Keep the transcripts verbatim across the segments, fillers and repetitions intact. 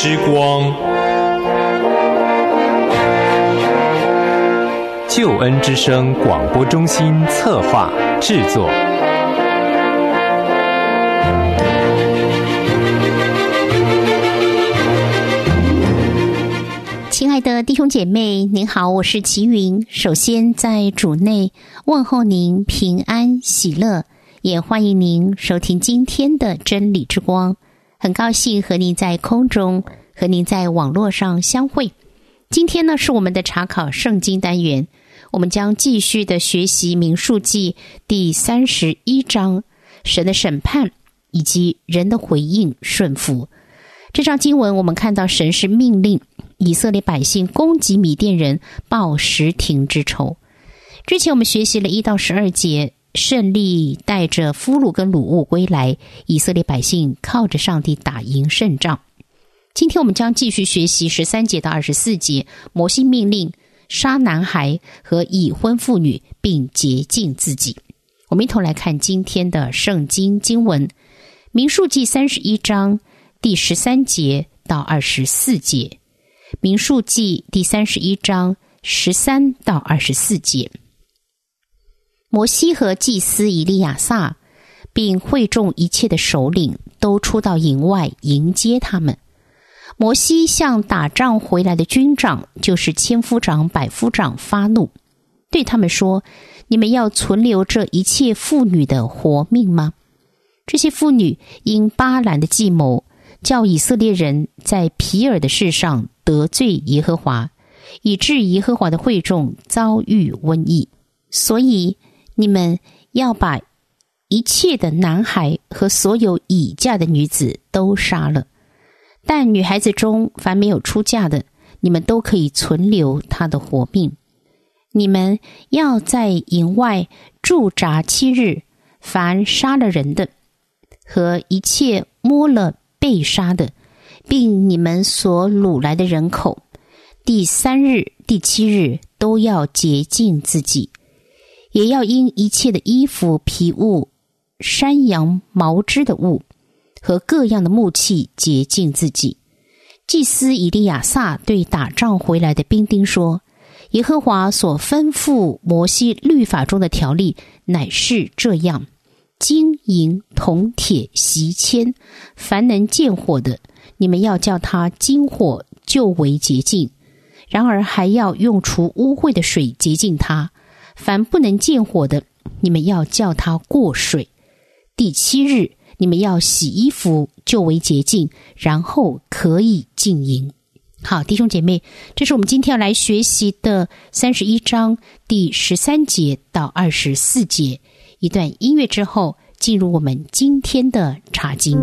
之光，救恩之声广播中心策划制作。 亲爱的弟兄姐妹，您好，我是齐云。首先在主内问候您平安喜乐，也欢迎您收听今天的真理之光。很高兴和您在空中，和您在网络上相会。今天呢是我们的查考圣经单元，我们将继续的学习民数记第三十一章，神的审判以及人的回应顺服。这章经文我们看到神是命令以色列百姓攻击米甸人，报什亭之仇。之前我们学习了一到十二节，胜利带着俘虏跟掳物归来，以色列百姓靠着上帝打赢胜仗。今天我们将继续学习十三节到二十四节，摩西命令杀男孩和已婚妇女，并洁净自己。我们一同来看今天的圣经经文，民数记三十一章第十三节到二十四节。民数记第三十一章十三到二十四节。摩西和祭司以利亚撒并会众一切的首领都出到营外迎接他们。摩西向打仗回来的军长，就是千夫长百夫长发怒，对他们说，你们要存留这一切妇女的活命吗？这些妇女因巴兰的计谋，叫以色列人在皮尔的事上得罪耶和华，以致耶和华的会众遭遇瘟疫。所以你们要把一切的男孩和所有已嫁的女子都杀了，但女孩子中凡没有出嫁的，你们都可以存留她的活命。你们要在营外驻扎七日，凡杀了人的和一切摸了被杀的，并你们所掳来的人口，第三日第七日都要洁净自己，也要因一切的衣服皮物山羊毛织的物和各样的木器洁净自己。祭司以利亚撒对打仗回来的兵丁说，耶和华所吩咐摩西律法中的条例乃是这样，金银铜铁锡铅，凡能见火的，你们要叫它金火就为洁净，然而还要用除污秽的水洁净它。凡不能见火的，你们要叫它过水。第七日你们要洗衣服就为洁净，然后可以进营。好，弟兄姐妹，这是我们今天要来学习的三十一章第十三节到二十四节。一段音乐之后，进入我们今天的查经。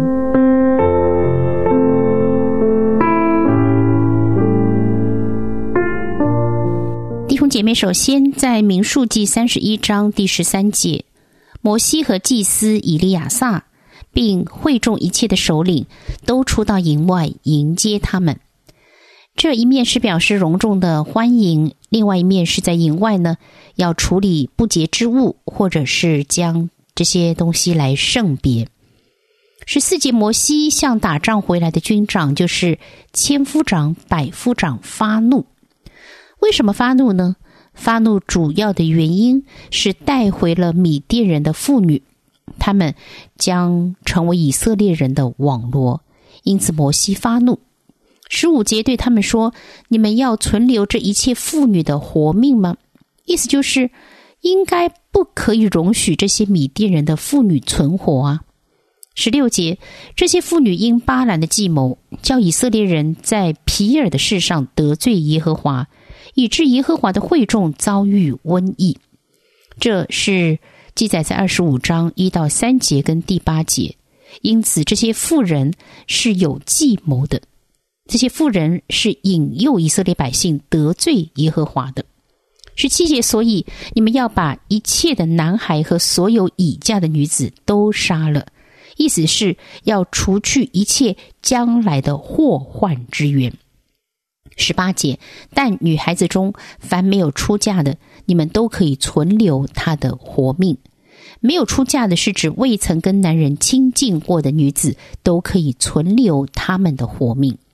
弟兄姐妹，首先在民数记三十一章第十三节，摩西和祭司以利亚撒并会众一切的首领都出到营外迎接他们。这一面是表示隆重的欢迎，另外一面是在营外呢，要处理不洁之物，或者是将这些东西来圣别。十四节，摩西向打仗回来的军长，就是千夫长百夫长发怒。为什么发怒呢？发怒主要的原因是带回了米甸人的妇女，他们将成为以色列人的网罗，因此摩西发怒。十五节对他们说，你们要存留这一切妇女的活命吗？意思就是应该不可以容许这些米甸人的妇女存活啊。十六节，这些妇女因巴兰的计谋，叫以色列人在皮尔的事上得罪耶和华，以致耶和华的会众遭遇瘟疫。这是记载在二十五章一到三节跟第八节。因此这些妇人是有计谋的，这些妇人是引诱以色列百姓得罪耶和华的。十七节，所以你们要把一切的男孩和所有已嫁的女子都杀了，意思是要除去一切将来的祸患之源。十八节，但女孩子中凡没有出嫁的，你们都可以存留她的活命。没有出嫁的是指未曾跟男人亲近过的女子，都可以存留她们的活命。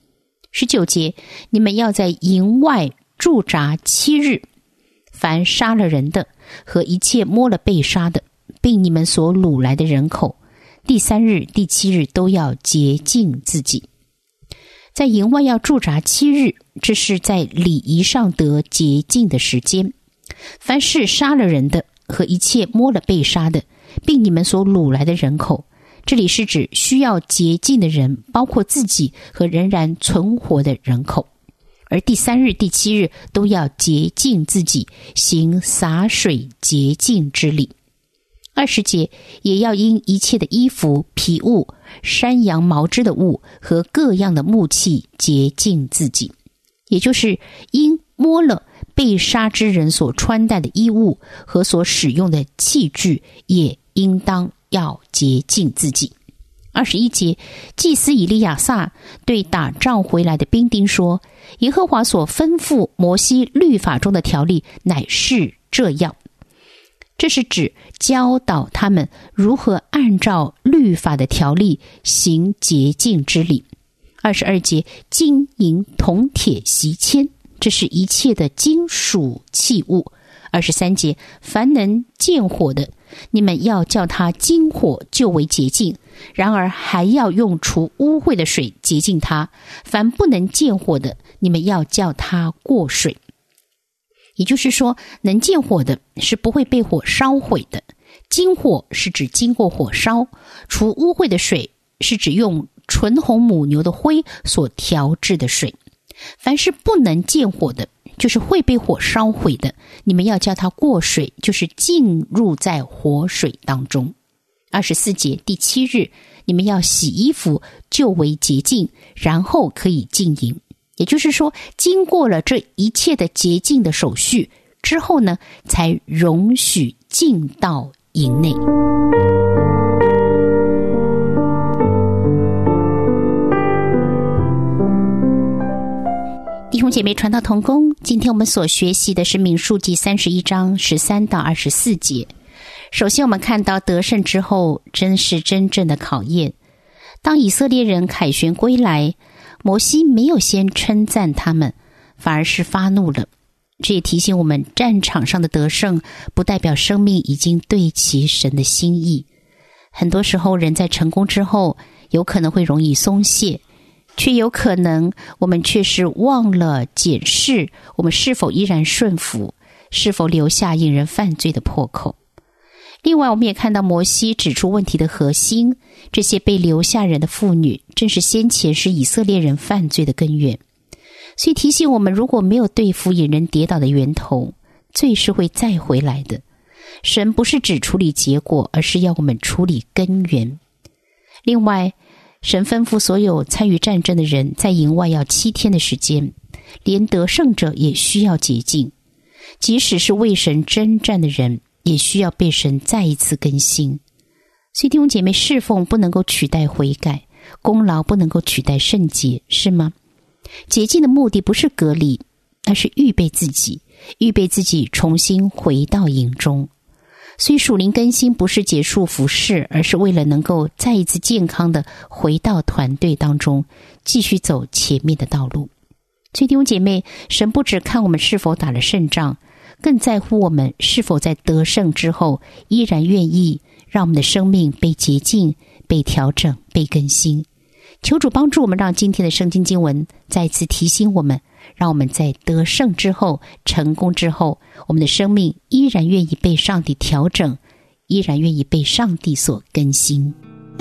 十九节，你们要在营外驻扎七日，凡杀了人的和一切摸了被杀的，并你们所掳来的人口，第三日、第七日都要洁净自己。在营外要驻扎七日，这是在礼仪上得洁净的时间。凡是杀了人的和一切摸了被杀的，并你们所掳来的人口，这里是指需要洁净的人，包括自己和仍然存活的人口。而第三日、第七日都要洁净自己，行洒水洁净之礼。二十节，也要因一切的衣服、皮物、山羊毛织的物和各样的木器洁净自己，也就是因摸了被杀之人所穿戴的衣物和所使用的器具，也应当要洁净自己。二十一节，祭司以利亚撒对打仗回来的兵丁说，耶和华所吩咐摩西律法中的条例乃是这样。这是指教导他们如何按照律法的条例行洁净之礼。二十二节，金银铜铁锡铅，这是一切的金属器物。二十三节，凡能见火的，你们要叫它经火就为洁净，然而还要用除污秽的水洁净它。凡不能见火的，你们要叫它过水。也就是说，能见火的是不会被火烧毁的，经火是指经过火烧，除污秽的水是指用纯红母牛的灰所调制的水。凡是不能见火的，就是会被火烧毁的，你们要叫它过水，就是进入在活水当中。二十四节，第七日，你们要洗衣服就为洁净，然后可以进营。也就是说，经过了这一切的洁净的手续之后呢，才容许进到营内。弟兄姐妹，传道同工，今天我们所学习的是民数记三十一章十三到二十四节。首先我们看到得胜之后真是真正的考验。当以色列人凯旋归来，摩西没有先称赞他们，反而是发怒了。这也提醒我们，战场上的得胜不代表生命已经对齐神的心意。很多时候人在成功之后有可能会容易松懈，却有可能我们却是忘了检视我们是否依然顺服，是否留下引人犯罪的破口。另外我们也看到摩西指出问题的核心，这些被留下人的妇女正是先前是以色列人犯罪的根源。所以提醒我们，如果没有对付引人跌倒的源头，罪是会再回来的。神不是只处理结果，而是要我们处理根源。另外，神吩咐所有参与战争的人在营外要七天的时间，连得胜者也需要洁净，即使是为神征战的人也需要被神再一次更新。所以弟兄姐妹，侍奉不能够取代悔改，功劳不能够取代圣洁，是吗？洁净的目的不是隔离，而是预备自己，预备自己重新回到营中。所以属灵更新不是结束服事，而是为了能够再一次健康的回到团队当中，继续走前面的道路。所以弟兄姐妹，神不只看我们是否打了胜仗，更在乎我们是否在得胜之后依然愿意让我们的生命被洁净、被调整、被更新。求主帮助我们，让今天的圣经经文再次提醒我们，让我们在得胜之后、成功之后，我们的生命依然愿意被上帝调整，依然愿意被上帝所更新。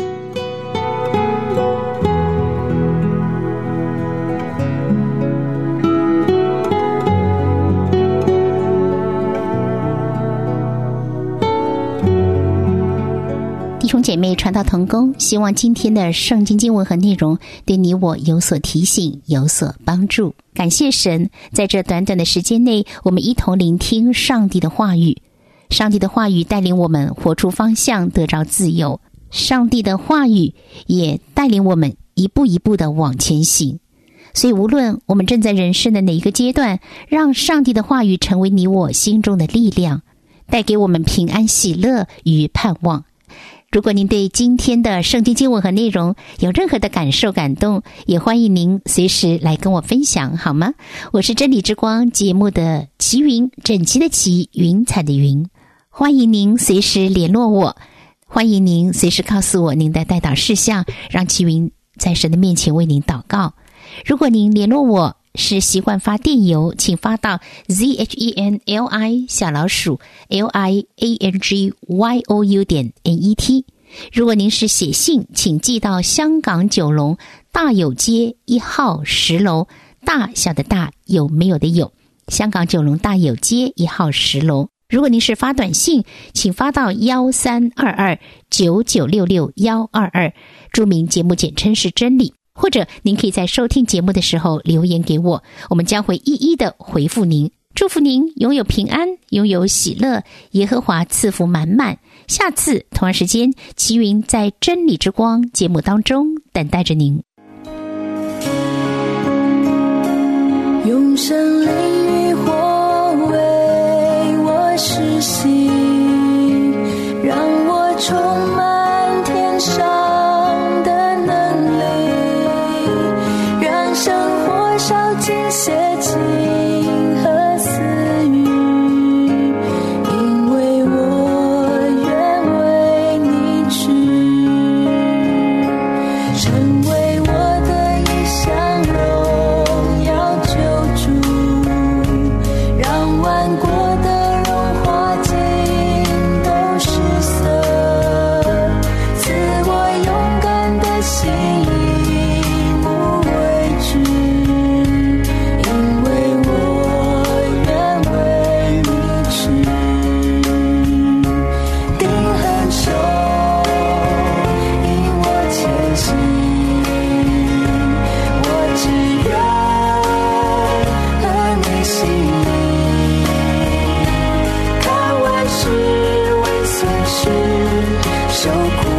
弟兄姐妹，传道同工，希望今天的圣经经文和内容对你我有所提醒，有所帮助。感谢神，在这短短的时间内，我们一同聆听上帝的话语。上帝的话语带领我们活出方向，得着自由。上帝的话语也带领我们一步一步的往前行。所以无论我们正在人生的哪一个阶段，让上帝的话语成为你我心中的力量，带给我们平安喜乐与盼望。 如果您对今天的圣经经文和内容有任何的感受感动，也欢迎您随时来跟我分享，好吗？我是真理之光节目的齐云，整齐的齐，云彩的云。欢迎您随时联络我，欢迎您随时告诉我您的代祷事项，让齐云在神的面前为您祷告。如果您联络我是习惯发电邮，请发到 z h e n l i 小老鼠 l i a n g y o u 点 n e t。如果您是写信，请寄到香港九龙大有街一号十楼，大小的大，有没有的有，香港九龙大有街一号十楼。如果您是发短信，请发到一三二二九九六六一二二，注明节目简称是真理。或者您可以在收听节目的时候留言给我，我们将会一一的回复您。祝福您拥有平安，拥有喜乐，耶和华赐福满满。下次同样时间，齐云在真理之光节目当中等待着您。 用生灵与火为我施行，让我充满天上烧尽邪情和私欲，因为我愿为你去，成为我的一项荣耀救主，让万国的荣华尽都失色，赐我勇敢的心无畏惧。受苦